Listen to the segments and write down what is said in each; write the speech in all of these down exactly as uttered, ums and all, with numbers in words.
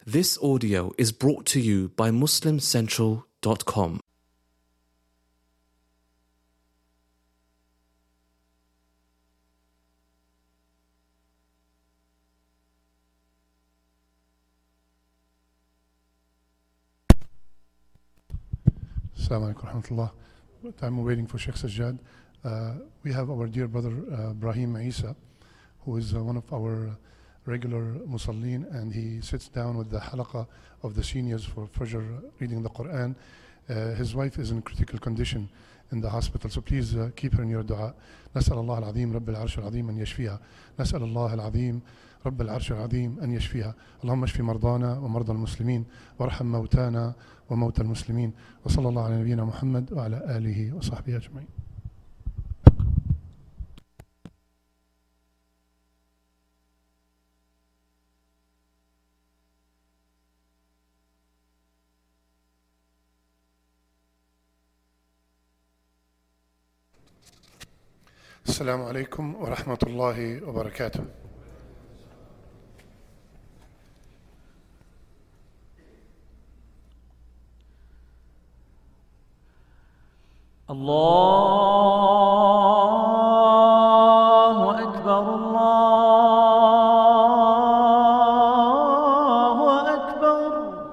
This audio is brought to you by Muslim Central dot com. Assalamu alaikum warahmatullah. I'm waiting for Sheikh Sajjad. Uh, we have our dear brother uh, Ibrahim Isa, who is uh, one of our regular Musallin, and he sits down with the halaqah of the seniors for Fajr reading the Quran. Uh, his wife is in critical condition in the hospital, so please uh, keep her in your dua. نسأل الله العظيم رب العرش العظيم أن يشفيها. نسأل الله العظيم رب العرش العظيم أن يشفيها. اللهم اشف مرضانا ومرضى المسلمين وارحم موتانا وموتى المسلمين. وصلى الله على نبينا محمد وعلى آله وصحبه أجمعين. السلام عليكم ورحمة الله وبركاته. الله أكبر الله أكبر.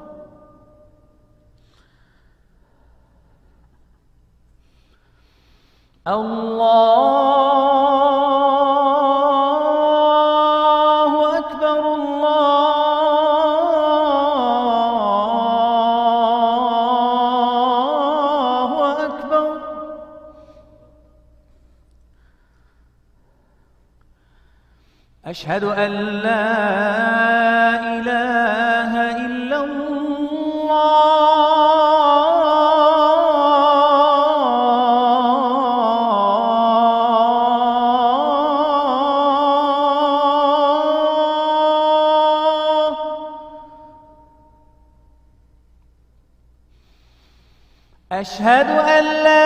الله أشهد أن لا إله إلا الله. أشهد أن لا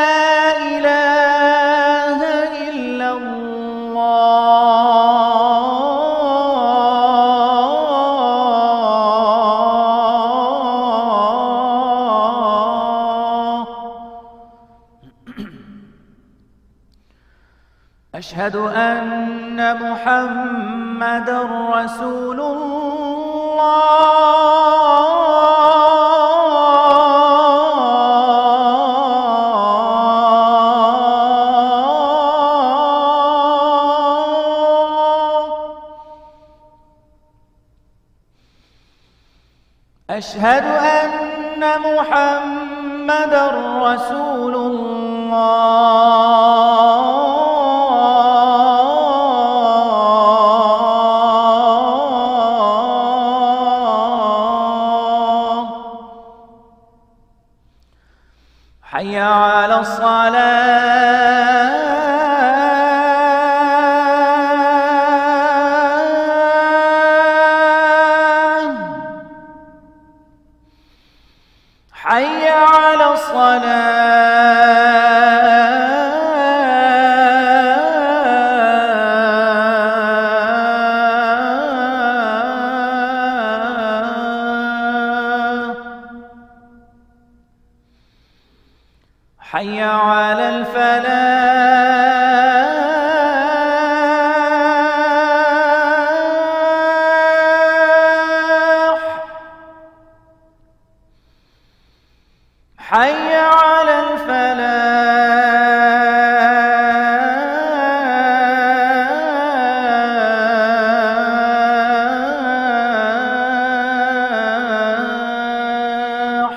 إله إلا الله. أشهد أن محمدًا رسول الله. أشهد أن محمدًا رسول الله. حي على الصلاة. حي على الصلاة. حي على الفلاح. حي على الفلاح.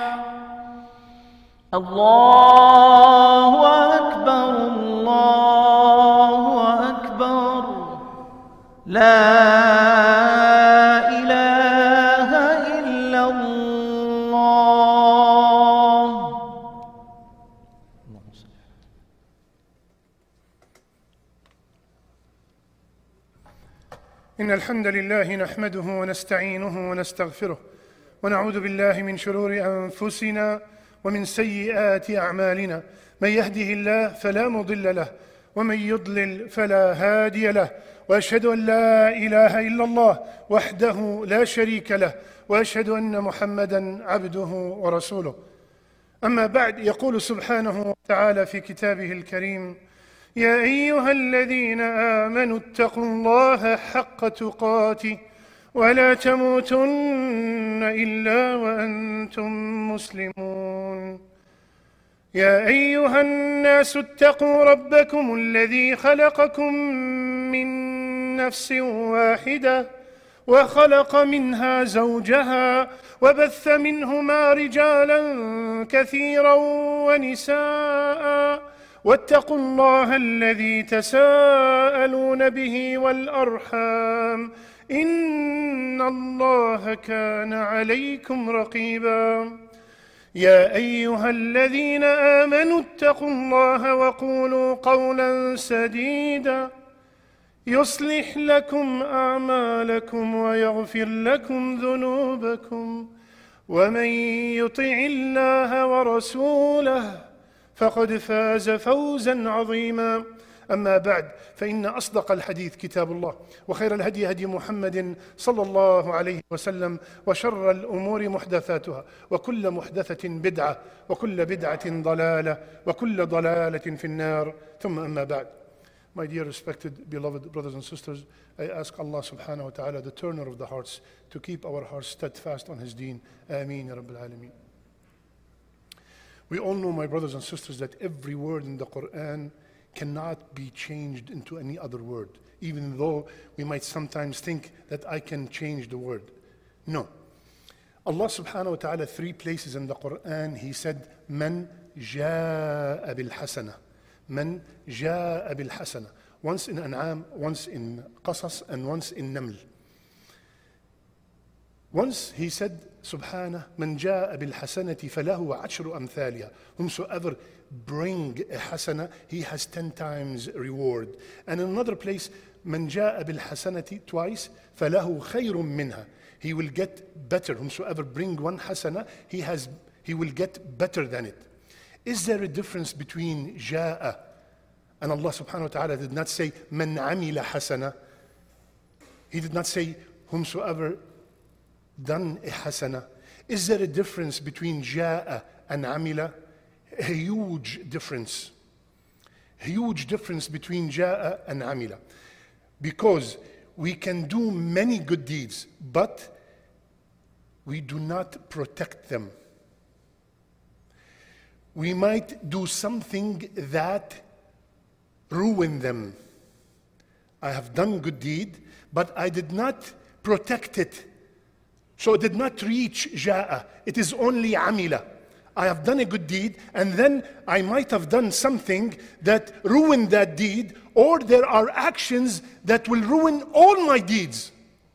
الله أكبر الله أكبر. لا إله إلا الله. إن الحمد لله نحمده ونستعينه ونستغفره ونعوذ بالله من شرور أنفسنا ومن سيئات أعمالنا. من يهده الله فلا مضل له ومن يضلل فلا هادي له. وأشهد أن لا إله إلا الله وحده لا شريك له وأشهد أن محمدا عبده ورسوله. أما بعد، يقول سبحانه وتعالى في كتابه الكريم: يا أيها الذين آمنوا اتقوا الله حق تقاته ولا تموتن إلا وأنتم مسلمون. يا أيها الناس اتقوا ربكم الذي خلقكم من نفس واحدة وخلق منها زوجها وبث منهما رجالا كثيرا ونساء واتقوا الله الذي تساءلون به والأرحام إن الله كان عليكم رقيبا. يا أيها الذين آمنوا اتقوا الله وقولوا قولا سديدا يصلح لكم أعمالكم ويغفر لكم ذنوبكم، ومن يطع الله ورسوله فقد فاز فوزا عظيما. أما بعد، فإن أصدق الحديث كتاب الله، وخير الهدي هدي محمد صلى الله عليه وسلم، وشر الأمور محدثاتها، وكل محدثة بدعة، وكل بدعة ضلالة، وكل ضلالة في النار. ثم أما بعد. My dear respected beloved brothers and sisters, I ask Allah subhanahu wa ta'ala, the turner of the hearts, to keep our hearts steadfast on His deen. Ameen ya Rabbil Alameen. We all know, my brothers and sisters, that every word in the Quran cannot be changed into any other word, even though we might sometimes think that I can change the word. No. Allah subhanahu wa ta'ala, three places in the Quran, He said, Man jaa bil hasana. Man jaa bil hasana. Once in An'am, once in Qasas, and once in Naml. Once He said, Subhanah, Man jaa bil hasanati falahu ashru amthaliha. Whomsoever bring a hasana, he has ten times reward. And in another place, Man jaa bil hasanati, twice, falahu khayrun minha. He will get better. Whomsoever bring one hasana, he has he will get better than it. Is there a difference between jaa and Allah subhanahu wa ta'ala did not say man amila hasana? He did not say whomsoever done a hasana. Is there a difference between jaa and amila? A huge difference. Huge difference between jaa and amila. Because we can do many good deeds, but we do not protect them. We might do something that ruin them. I have done good deed, but I did not protect it. So it did not reach jaa. It is only amila. I have done a good deed, and then I might have done something that ruined that deed, or there are actions that will ruin all my deeds.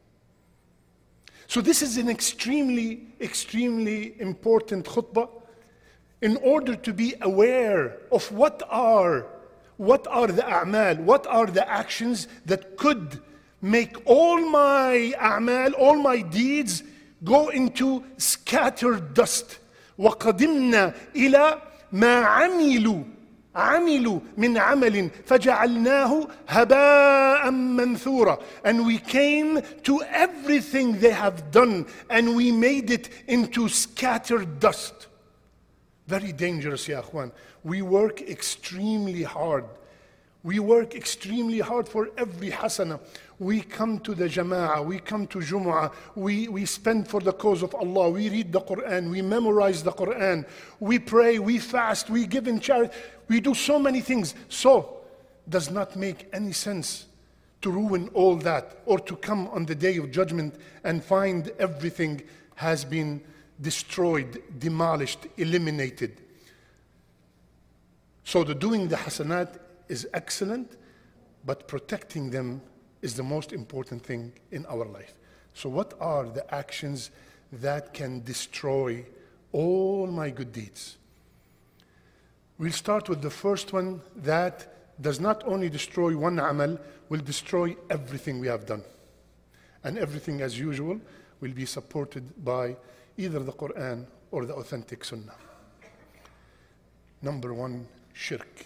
So this is an extremely, extremely important khutbah, in order to be aware of what are, what are the a'mal, what are the actions that could make all my a'mal, all my deeds go into scattered dust. وَقَدِمْنَا إِلَى مَا عَمِلُوا عَمِلُوا مِنْ عَمَلٍ فَجَعَلْنَاهُ هَبَاءً مَنْثُورًا. And we came to everything they have done, and we made it into scattered dust. Very dangerous, ya akhwan. We work extremely hard. We work extremely hard for every hasana. We come to the jama'ah, we come to Jumu'ah, we, we spend for the cause of Allah, we read the Quran, we memorize the Quran, we pray, we fast, we give in charity, we do so many things. So, does not make any sense to ruin all that, or to come on the day of judgment and find everything has been destroyed, demolished, eliminated. So the doing the hasanat is excellent, but protecting them is the most important thing in our life. So what are the actions that can destroy all my good deeds? We'll start with the first one that does not only destroy one amal, will destroy everything we have done. And everything, as usual, will be supported by either the Quran or the authentic Sunnah. Number one, shirk.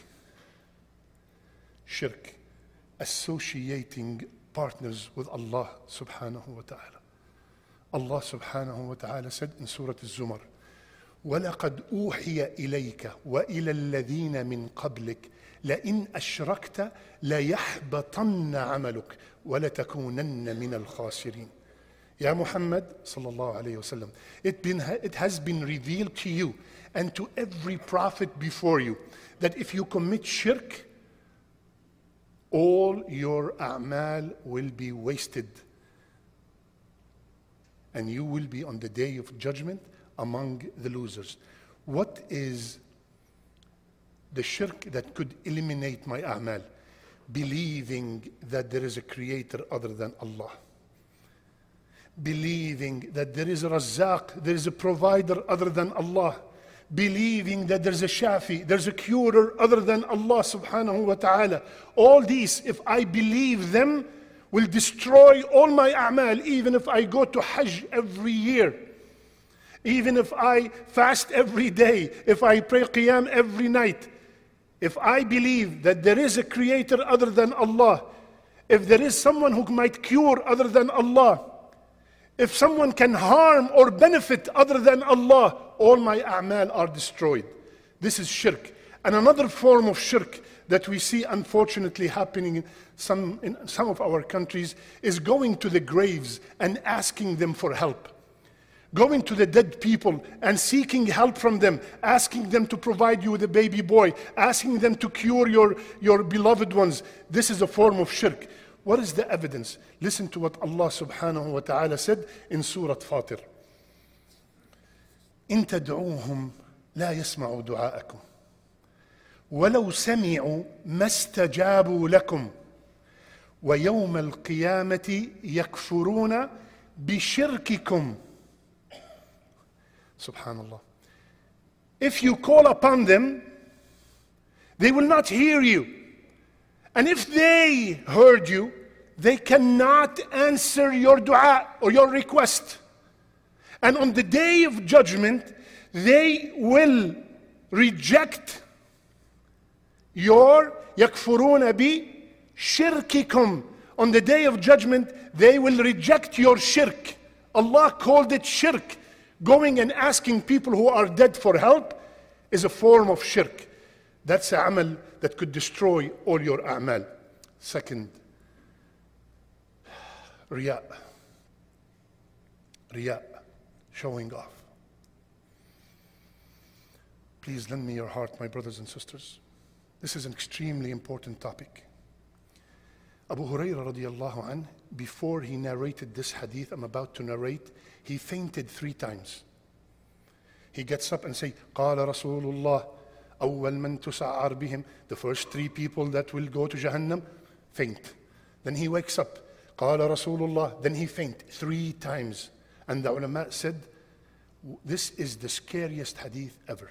Shirk, associating partners with Allah subhanahu wa ta'ala. Allah subhanahu wa ta'ala said in Surah Al-Zumar, وَلَقَدْ أُوحِيَ إِلَيْكَ وَإِلَى الَّذِينَ مِنْ قَبْلِكَ لَإِنْ أَشْرَكْتَ لَيَحْبَطَنَّ عَمَلُكَ وَلَتَكُونَنَّ مِنَ الْخَاسِرِينَ. Ya Muhammad sallallahu alayhi wa sallam, it, been, it has been revealed to you and to every prophet before you that if you commit shirk, all your a'mal will be wasted. And you will be on the day of judgment among the losers. What is the shirk that could eliminate my a'mal? Believing that there is a creator other than Allah. Believing that there is a Razzaq, there is a provider other than Allah. Believing that there's a Shafi, there's a curer other than Allah subhanahu wa ta'ala. All these, if I believe them, will destroy all my a'mal, even if I go to Hajj every year. Even if I fast every day, if I pray Qiyam every night. If I believe that there is a creator other than Allah, if there is someone who might cure other than Allah, if someone can harm or benefit other than Allah, all my a'mal are destroyed. This is shirk. And another form of shirk that we see unfortunately happening in some, in some of our countries is going to the graves and asking them for help. Going to the dead people and seeking help from them, asking them to provide you with a baby boy, asking them to cure your, your beloved ones. This is a form of shirk. What is the evidence? Listen to what Allah subhanahu wa ta'ala said in Surah Fatir. إِن تَدْعُوهُمْ لَا يَسْمَعُوا دُعَاءَكُمْ وَلَوْ سَمِعُوا مَا اسْتَجَابُوا لَكُمْ وَيَوْمَ الْقِيَامَةِ يَكْفُرُونَ بِشِرْكِكُمْ. Subhanallah. If you call upon them, they will not hear you. And if they heard you, they cannot answer your dua or your request. And on the day of judgment, they will reject your yakfuruna bi shirkikum. On the day of judgment, they will reject your shirk. Allah called it shirk. Going and asking people who are dead for help is a form of shirk. That's a amal that could destroy all your a'mal. Second, riya. Riya, showing off. Please lend me your heart, my brothers and sisters. This is an extremely important topic. Abu Hurairah radiallahu anh, before he narrated this hadith I'm about to narrate, he fainted three times. He gets up and say, قال رسول الله أول من تسعر بهم. The first three people that will go to Jahannam, faint. Then he wakes up. قال رسول الله. Then he faint three times. And the ulama said, this is the scariest hadith ever.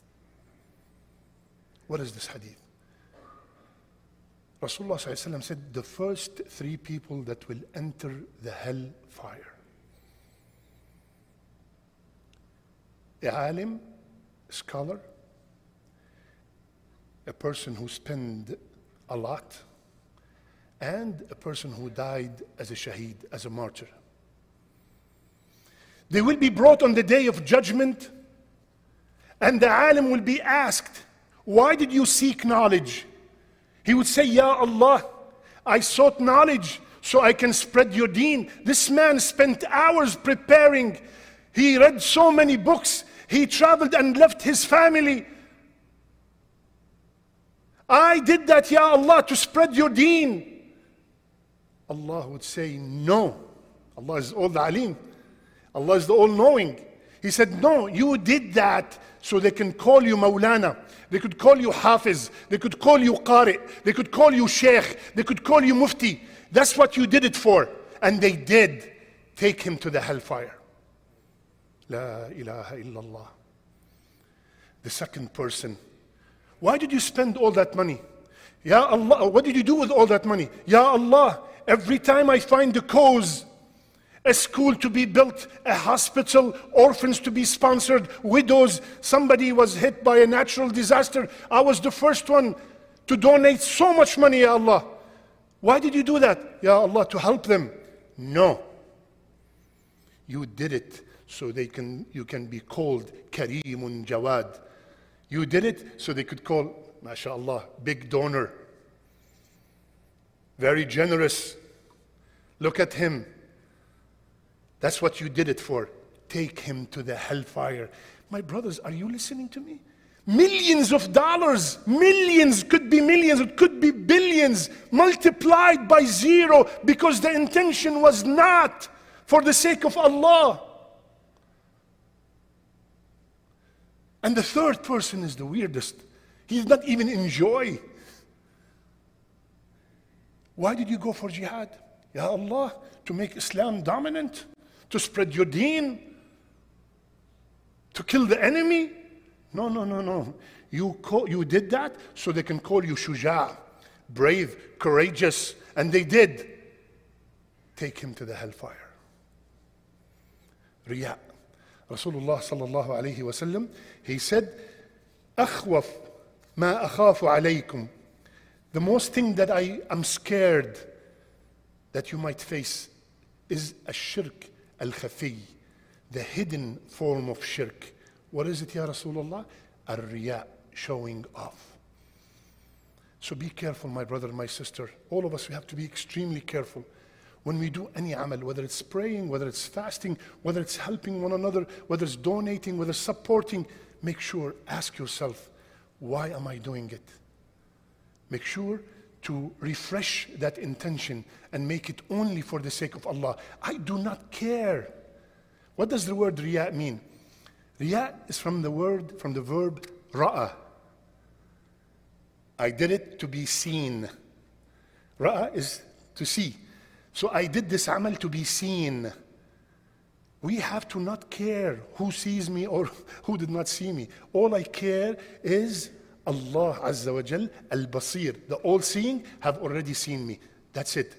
What is this hadith? Rasulullah sallallahu alaihi wasallam said, the first three people that will enter the hell fire. A alim, a scholar, a person who spent a lot, and a person who died as a shaheed, as a martyr. They will be brought on the day of judgment, and the alim will be asked, why did you seek knowledge? He would say, Ya Allah, I sought knowledge so I can spread your deen. This man spent hours preparing. He read so many books. He traveled and left his family. I did that, Ya Allah, to spread your deen. Allah would say, no. Allah is all the alim. Allah is the all-knowing. He said, no, you did that so they can call you Maulana. They could call you Hafiz. They could call you Qari. They could call you Sheikh. They could call you Mufti. That's what you did it for. And they did take him to the hellfire. La ilaha illallah. The second person. Why did you spend all that money? Ya Allah, what did you do with all that money? Ya Allah, every time I find a cause, a school to be built, a hospital, orphans to be sponsored, widows, somebody was hit by a natural disaster, I was the first one to donate so much money, Ya Allah. Why did you do that? Ya Allah, to help them. No. You did it so they can, you can be called Kareemun Jawad. You did it so they could call, mashallah, big donor. Very generous. Look at him. That's what you did it for. Take him to the hellfire. My brothers, are you listening to me? Millions of dollars, millions, could be millions, it could be billions, multiplied by zero because the intention was not for the sake of Allah. And the third person is the weirdest. He did not even enjoy. Why did you go for jihad? Ya Allah, to make Islam dominant, to spread your deen, to kill the enemy? No, no, no, no. You, call, you did that so they can call you shuja, brave, courageous, and they did. Take him to the hellfire. Riya. Rasulullah sallallahu alayhi wa sallam, he said, أخوف ما أخاف عليكم. The most thing that I am scared that you might face is الشرك الخفي, the hidden form of shirk. What is it, Ya Rasulullah? Ar-riya, showing off. So be careful, my brother and my sister. All of us, we have to be extremely careful. When we do any amal, whether it's praying, whether it's fasting, whether it's helping one another, whether it's donating, whether it's supporting, make sure, ask yourself, why am I doing it? Make sure to refresh that intention and make it only for the sake of Allah. I do not care. What does the word riya mean? Riya is from the word, from the verb ra'a. I did it to be seen. Ra'a is to see. So I did this amal to be seen. We have to not care who sees me or who did not see me. All I care is Allah Azza wa Jal, Al-Basir, the all-seeing, have already seen me. That's it.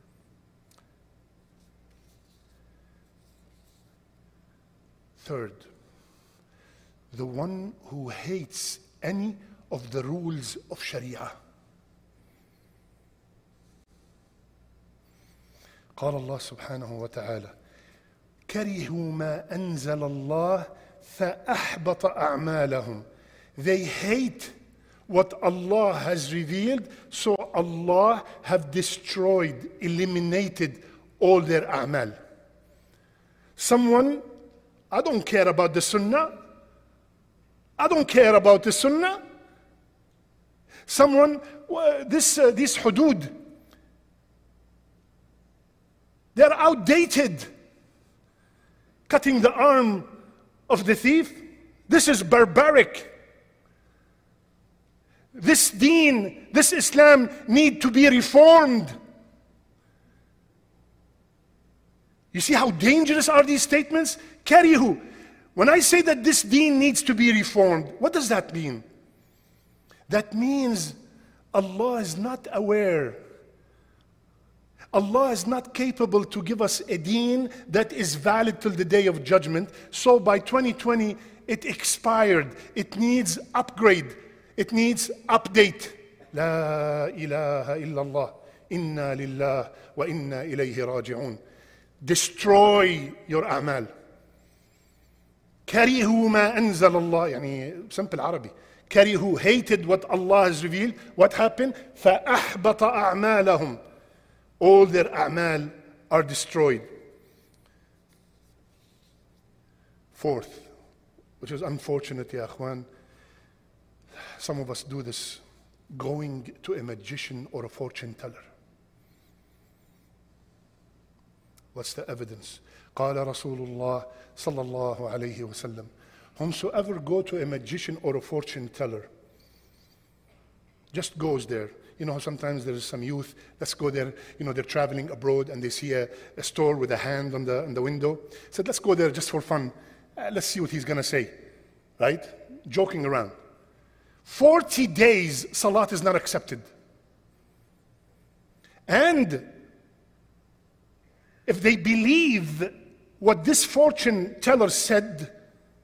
Third, the one who hates any of the rules of Sharia. قال الله سبحانه وتعالى كرهوا ما أنزل الله فأحبط أعمالهم. They hate what Allah has revealed, so Allah have destroyed, eliminated all their a'mal. Someone, I don't care about the sunnah. I don't care about the sunnah. Someone, this, uh, this hudud, they're outdated. Cutting the arm of the thief, this is barbaric. This deen, this Islam need to be reformed. You see how dangerous are these statements? Karihu. When I say that this deen needs to be reformed, what does that mean? That means Allah is not aware. Allah is not capable to give us a deen that is valid till the day of judgment. So by twenty twenty, it expired. It needs upgrade. It needs update. La ilaha illallah. Inna lillah wa inna ilayhi raji'un. Destroy your a'mal. كرهوا ما أنزل الله. يعني simple Arabi. كرهوا, hated what Allah has revealed. What happened? فأحبط أعمالهم. All their a'mal are destroyed. Fourth, which is unfortunate, ya akhwan, some of us do this, going to a magician or a fortune teller. What's the evidence? قال رسول الله صلى الله عليه وسلم, whomsoever go to a magician or a fortune teller, just goes there. You know, sometimes there's some youth, let's go there, you know, they're traveling abroad and they see a, a store with a hand on the, on the window. Said, let's go there just for fun. Uh, let's see what he's going to say, right? Joking around. forty days, salat is not accepted. And if they believe what this fortune teller said,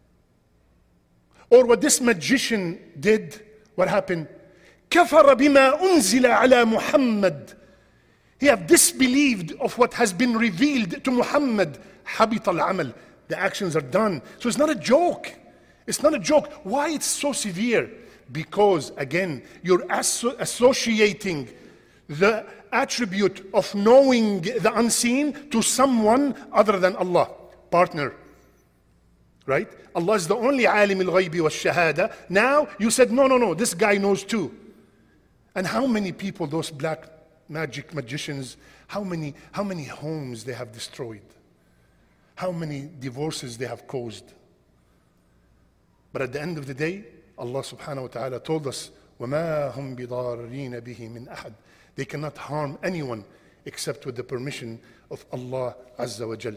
or what this magician did, what happened? كفر بما أنزل على محمد. He have disbelieved of what has been revealed to Muhammad. Habit al-amal. The actions are done. So it's not a joke. It's not a joke. Why it's so severe? Because, again, you're asso- associating the attribute of knowing the unseen to someone other than Allah. Partner. Right? Allah is the only alim al-ghaybi wa shahada. Now, you said, no, no, no, this guy knows too. And how many people, those black magic magicians, how many, how many homes they have destroyed? How many divorces they have caused? But at the end of the day, Allah subhanahu wa ta'ala told us, وَمَا هُمْ بِضَارِّينَ بِهِ مِنْ أَحَدٍ. They cannot harm anyone except with the permission of Allah Azza wa Jal.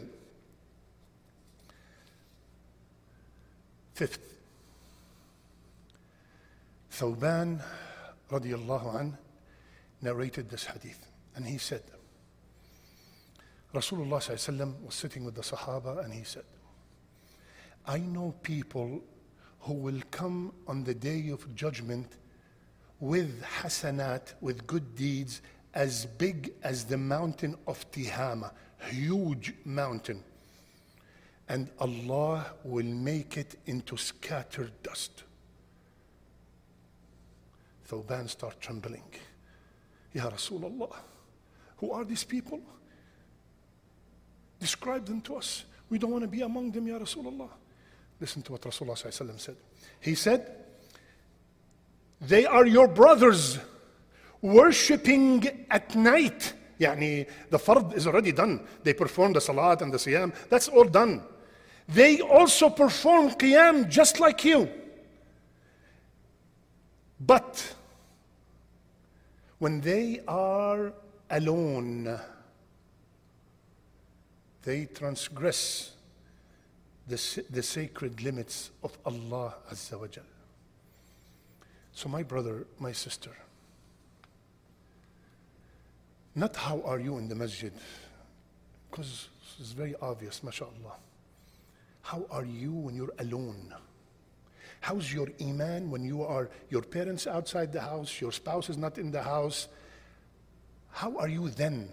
Fifth, Thawban radiyallahu anh narrated this hadith, and he said, Rasulullah sallallahu alaihi wasallam was sitting with the Sahaba, and he said, I know people who will come on the day of judgment with hasanat, with good deeds, as big as the mountain of Tihama, huge mountain. And Allah will make it into scattered dust. Thawban started trembling. Ya Rasulullah, who are these people? Describe them to us. We don't want to be among them, Ya Rasulullah. Listen to what Rasulullah ﷺ said. He said, they are your brothers worshipping at night. Yani, the fard is already done. They perform the salat and the siyam. That's all done. They also perform qiyam just like you. But when they are alone, they transgress the, the sacred limits of Allah Azza wa Jal. So my brother, my sister, not how are you in the masjid, because it's very obvious, mashallah. How are you when you're alone? How's your iman when you are, your parents outside the house, your spouse is not in the house? How are you then?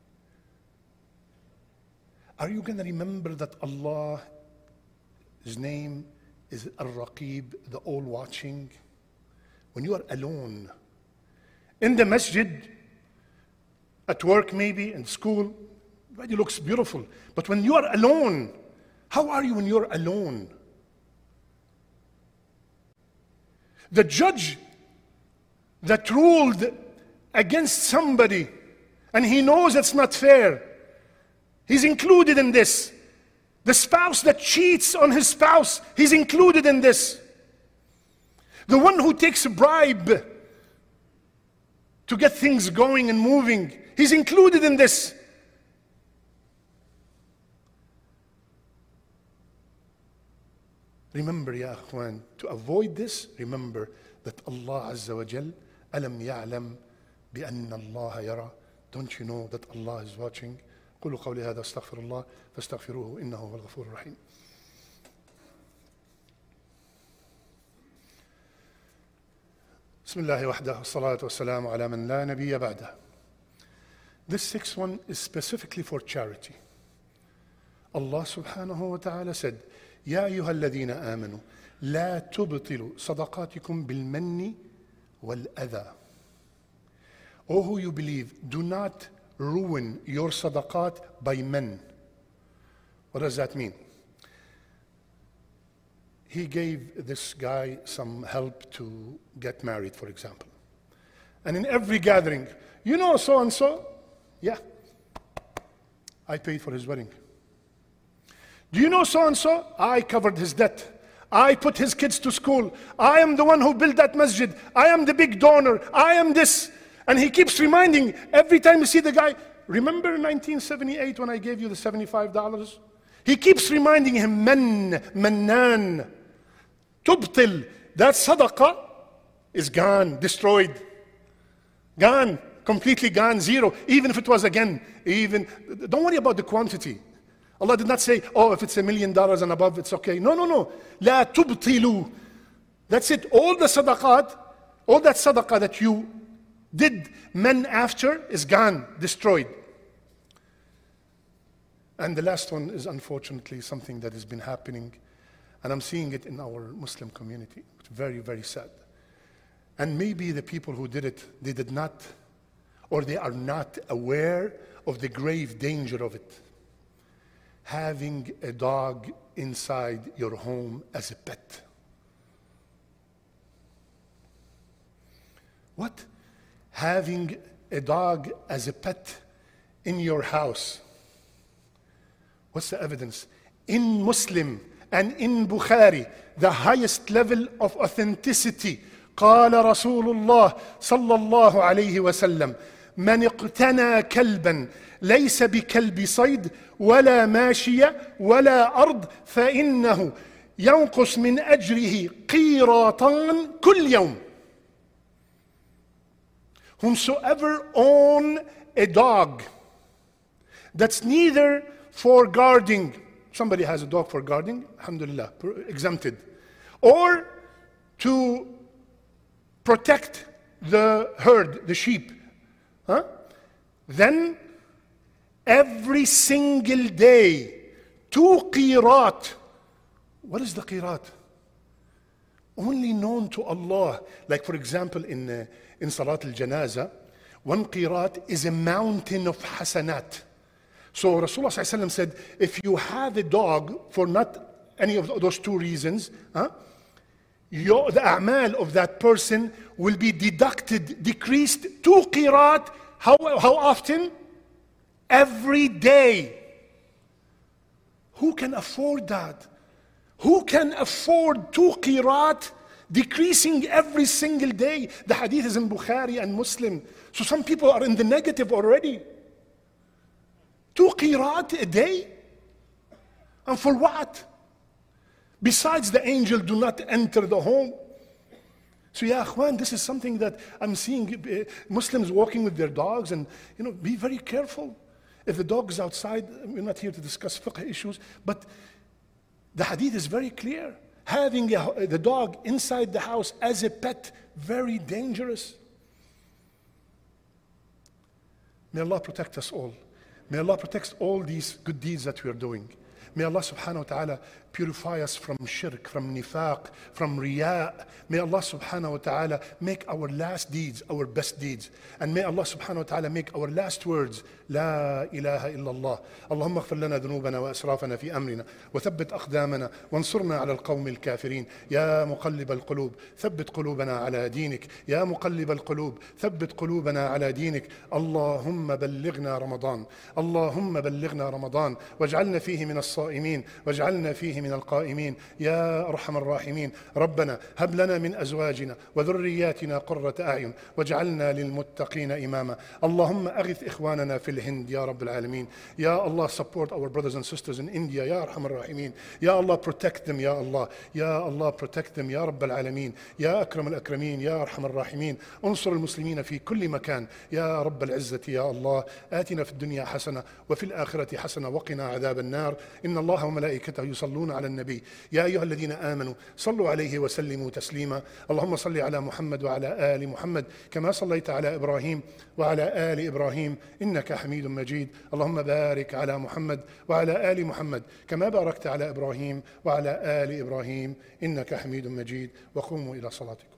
Are you going to remember that Allah, His name is Ar-Raqib, the all-watching? When you are alone, in the masjid, at work maybe, in school, it looks beautiful. But when you are alone, how are you when you're alone? The judge that ruled against somebody, and he knows it's not fair, he's included in this. The spouse that cheats on his spouse, he's included in this. The one who takes a bribe to get things going and moving, he's included in this. Remember, ya akhwan, to avoid this, remember that Allah Azza wa Jal, alam ya'lam bi anna Allah yara. Don't you know that Allah is watching? قولوا قولي هذا استغفر الله فاستغفروه إنه هو الغفور الرحيم. بسم الله وحده والصلاة والسلام على من لا نبي بعده. This sixth one is specifically for charity. Allah subhanahu wa ta'ala said, يا أيها الذين آمنوا لا تبطلوا صدقاتكم بالمن والأذى. O who you believe, do not ruin your sadaqat by men. What does that mean? He gave this guy some help to get married, for example. And in every gathering, you know so and so? Yeah, I paid for his wedding. Do you know so and so? I covered his debt. I put his kids to school. I am the one who built that masjid. I am the big donor. I am this. And he keeps reminding, every time you see the guy, remember nineteen seventy-eight when I gave you the seventy-five dollars? He keeps reminding him, man, mannan, tubtil. That sadaqah is gone, destroyed. Gone, completely gone, zero. Even if it was again, even, don't worry about the quantity. Allah did not say, oh, if it's a million dollars and above, it's okay. No, no, no. La tubtilu. That's it. All the sadaqat, all that sadaqah that you did men after is gone, destroyed. And the last one is unfortunately something that has been happening, and I'm seeing it in our Muslim community. It's very, very sad. And maybe the people who did it, they did not, or they are not aware of the grave danger of it. Having a dog inside your home as a pet. What? Having a dog as a pet in your house. What's the evidence? In Muslim and in Bukhari, the highest level of authenticity. قال رسول الله صلى الله عليه وسلم من اقتنى كلبا ليس بكلب صيد ولا ماشية ولا أرض فإنه ينقص من أجره قيراطان كل يوم. Whomsoever own a dog that's neither for guarding, somebody has a dog for guarding, alhamdulillah, exempted, or to protect the herd, the sheep, huh? Then every single day, two qirat. What is the qirat? Only known to Allah. Like for example, in uh, in Salat al-Janaza, one qirat is a mountain of hasanat. So Rasulullah sallallahu alaihi wasallam said, if you have a dog for not any of those two reasons, huh, your, the a'mal of that person will be deducted, decreased two qirat. How, how often? Every day. Who can afford that? Who can afford two qirat decreasing every single day? The hadith is in Bukhari and Muslim. So some people are in the negative already. Two qirat a day? And for what? Besides, the angel do not enter the home. So ya akhwan, this is something that I'm seeing Muslims walking with their dogs, and you know, be very careful. If the dog is outside, we're not here to discuss fiqh issues, but the hadith is very clear. Having a, the dog inside the house as a pet, very dangerous. May Allah protect us all. May Allah protect all these good deeds that we are doing. May Allah subhanahu wa ta'ala purify us from shirk, from nifaq, from riya. May Allah subhanahu wa ta'ala make our last deeds our best deeds. And may Allah subhanahu wa ta'ala make our last words لا إله إلا الله. اللهم اغفر لنا ذنوبنا وأسرافنا في أمرنا وثبت أقدامنا وانصرنا على القوم الكافرين. يا مقلب القلوب ثبت قلوبنا على دينك. يا مقلب القلوب ثبت قلوبنا على دينك. اللهم بلغنا رمضان. اللهم بلغنا رمضان واجعلنا فيه من الصائمين واجعلنا فيه من القائمين يا أرحم الراحمين. ربنا هب لنا من أزواجنا وذرياتنا قرة أعين واجعلنا للمتقين إماما. اللهم أغث إخواننا في الهند يا رب العالمين. يا الله, support our brothers and sisters in India يا أرحم الراحمين. يا الله, protect them يا الله. يا الله, protect them يا رب العالمين. يا أكرم الأكرمين يا أرحم الراحمين. انصر المسلمين في كل مكان يا رب العزة يا الله. آتنا في الدنيا حسنة وفي الآخرة حسنة وقنا عذاب النار. إن الله وملائكته يصلون على النبي يا أيها الذين آمنوا صلوا عليه وسلموا تسليما. اللهم صل على محمد وعلى آل محمد كما صليت على إبراهيم وعلى آل إبراهيم إنك حميد مجيد. اللهم بارك على محمد وعلى آل محمد كما باركت على إبراهيم وعلى آل إبراهيم إنك حميد مجيد. وقوموا إلى صلاتكم.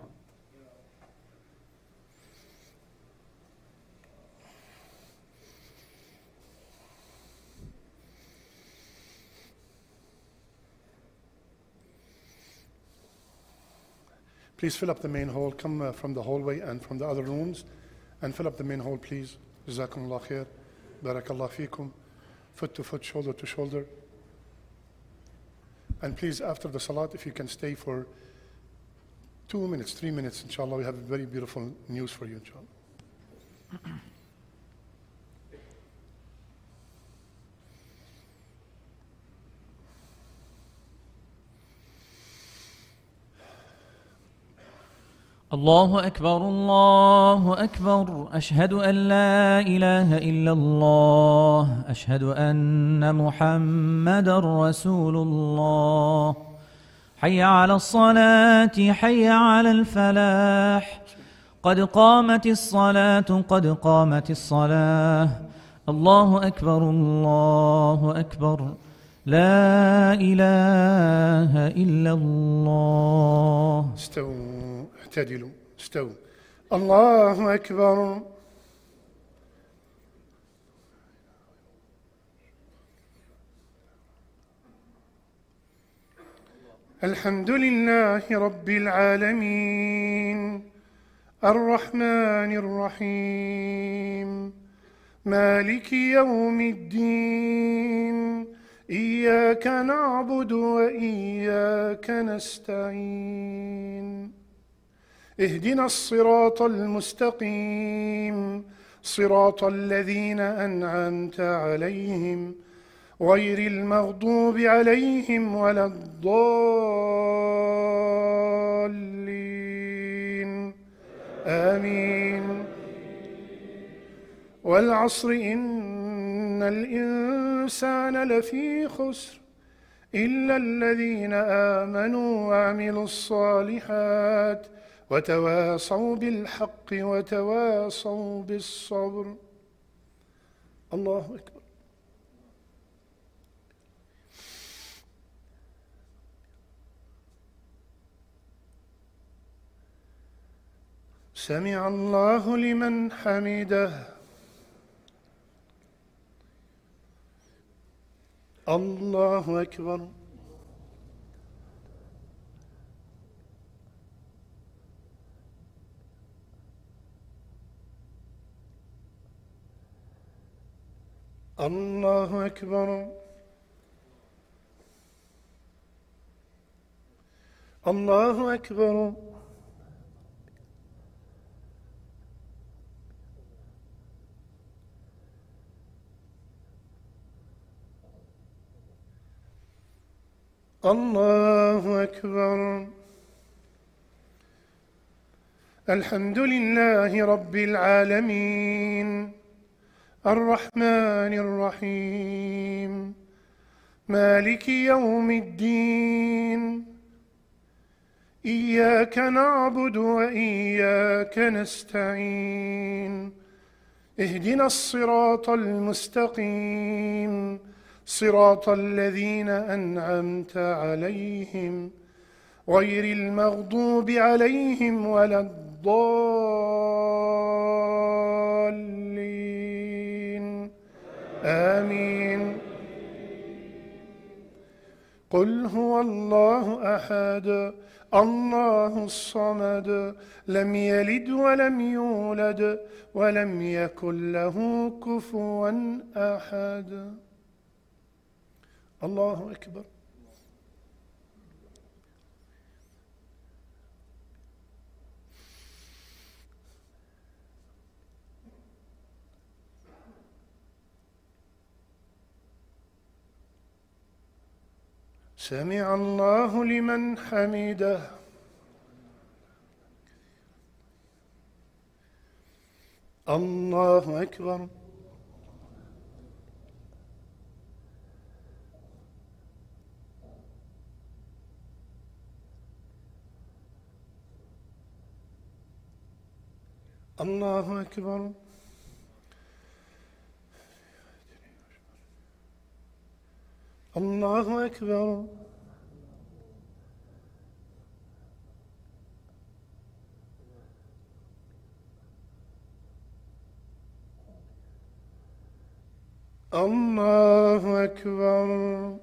Please fill up the main hall. Come uh, from the hallway and from the other rooms and fill up the main hall, please. Jazakumullah khair. Barakallah feekum. Foot to foot, shoulder to shoulder. And please, after the salat, if you can stay for two minutes, three minutes, inshallah, we have very beautiful news for you, inshallah. الله أكبر الله أكبر أشهد أن لا إله إلا الله أشهد أن محمدًا رسول الله حي على الصلاة حي على الفلاح قد قامت الصلاة قد قامت الصلاة. الله أكبر الله أكبر. لا إله إلا الله. استووا اعتدلوا استووا. الله أكبر. الحمد لله رب العالمين الرحمن الرحيم مالك يوم الدين إياك نعبد وإياك نستعين اهدنا الصراط المستقيم صراط الذين أنعمت عليهم غير المغضوب عليهم ولا الضالين آمين. والعصر إن الإنسان لفي خسر إلا الذين آمنوا وعملوا الصالحات وتواصوا بالحق وتواصوا بالصبر. الله أكبر. سمع الله لمن حمده. الله أكبر. الله أكبر. الله أكبر. الله أكبر. الحمد لله رب العالمين الرحمن الرحيم مالك يوم الدين إياك نعبد وإياك نستعين اهدنا الصراط المستقيم صراط الذين أنعمت عليهم غير المغضوب عليهم ولا الضالين آمين. قل هو الله أحد الله الصمد لم يلد ولم يولد ولم يكن له كفوا أحد. الله أكبر. سمع الله لمن حمده. الله أكبر. الله أكبر. الله أكبر. الله أكبر.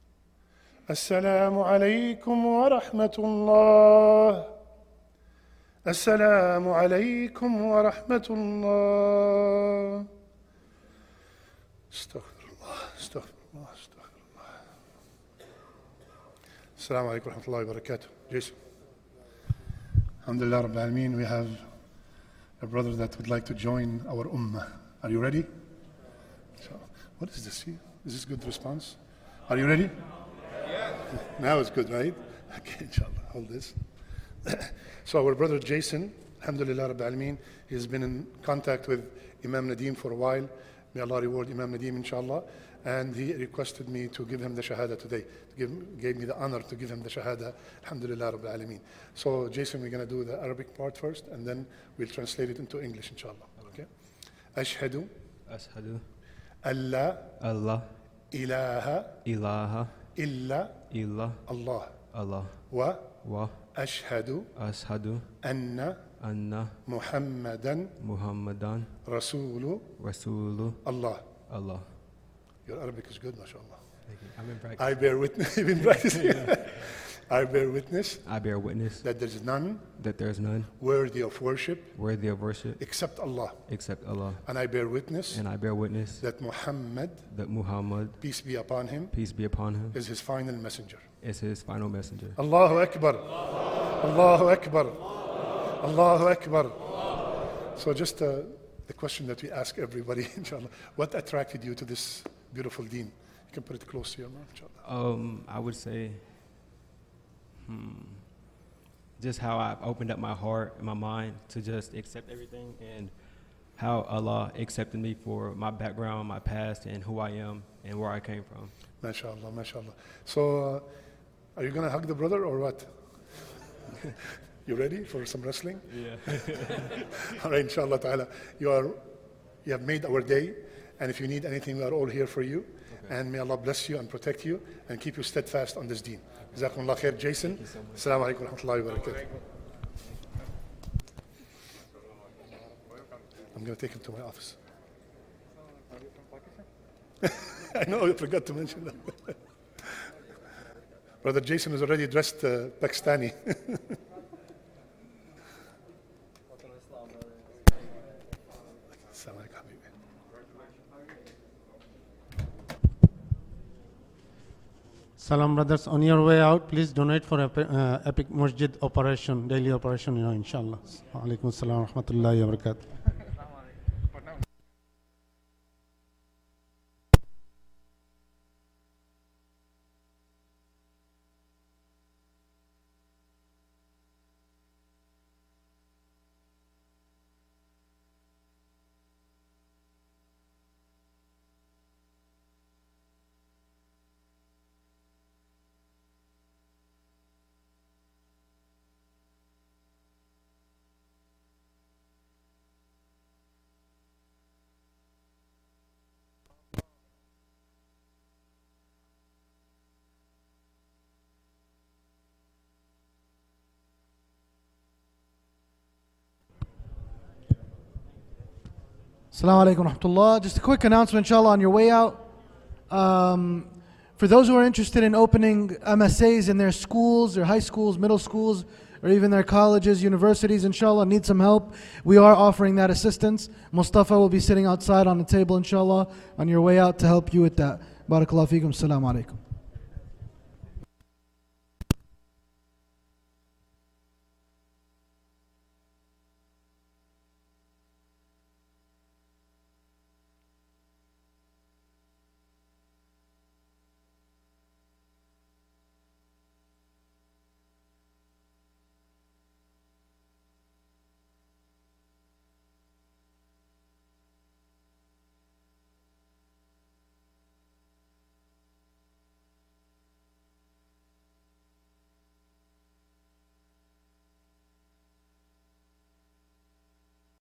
السلام عليكم ورحمة الله. السلام عليكم ورحمة الله. Astaghfirullah, astaghfirullah, astaghfirullah. Assalamu alaikum wa rahmatullahi wa barakatuh. Jason. Alhamdulillah Rabbil Alameen, we have a brother that would like to join our ummah. Are you ready? So, what is this here? Is this good response? Are you ready? Yes. Now it's good, right? Okay, inshallah, hold this. So our brother Jason, Alhamdulillah Rabbil Alameen, he's been in contact with Imam Nadeem for a while. May Allah reward Imam Nadeem, inshallah. And he requested me to give him the Shahada today. To give, gave me the honor to give him the Shahada. Alhamdulillah Rabbil Alameen. So Jason, we're going to do the Arabic part first, and then we'll translate it into English, inshallah. Okay? Ashhadu. Ashhadu. Allah. Allah. Ilaha. Ilaha. Illa. Illa. Allah. Allah. Wa. Wa. Ashhadu. Ashhadu. Anna. Anna. Muhammadan. Muhammadan. Rasulu. Rasulu. Allah. Allah. Your Arabic is good, mashallah. Thank you. I'm in practice. I bear witness. You've been practicing. I bear witness. I bear witness that there is none that there is none worthy of worship worthy of worship except Allah. except Allah. And I bear witness And I bear witness that Muhammad, that Muhammad, peace be upon him, peace be upon him, is his final messenger. is his final messenger. Allahu Akbar. Allahu Akbar. Allahu Akbar. So just uh, the question that we ask everybody, inshallah, what attracted you to this beautiful deen? You can put it close to your mouth, inshallah. Um, I would say, hmm, just how I've opened up my heart and my mind to just accept everything, and how Allah accepted me for my background, my past, and who I am and where I came from. MashaAllah, MashaAllah. So, uh, are you going to hug the brother or what? You ready for some wrestling? Yeah. All right, inshallah ta'ala. You are, you have made our day, and if you need anything, we are all here for you. Okay. And may Allah bless you and protect you and keep you steadfast on this deen. Jazakumullah khair, Jason. Assalamu alaikum wa rahmatullahi wa barakatuh. I'm going to take him to my office. I know, I forgot to mention that. Brother Jason is already dressed uh, Pakistani. Salam brothers, on your way out, please donate for Epic, uh, Epic Masjid operation, daily operation, you know, inshallah. Alaikum salam wa rahmatullahi wa barakatuh. Assalamu alaikum wa rahmatullah. Just a quick announcement, inshallah, on your way out. Um, for those who are interested in opening M S As in their schools, their high schools, middle schools, or even their colleges, universities, inshallah, need some help, we are offering that assistance. Mustafa will be sitting outside on the table, inshallah, on your way out to help you with that. Barakallahu feekum. Assalamu alaikum.